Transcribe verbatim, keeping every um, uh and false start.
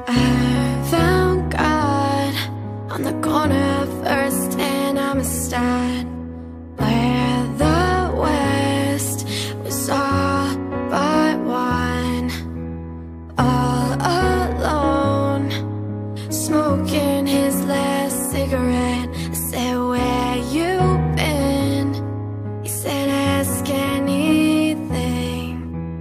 I found God on the corner of First and Amistad, where the West was all but one. All alone, smoking his last cigarette. I said, where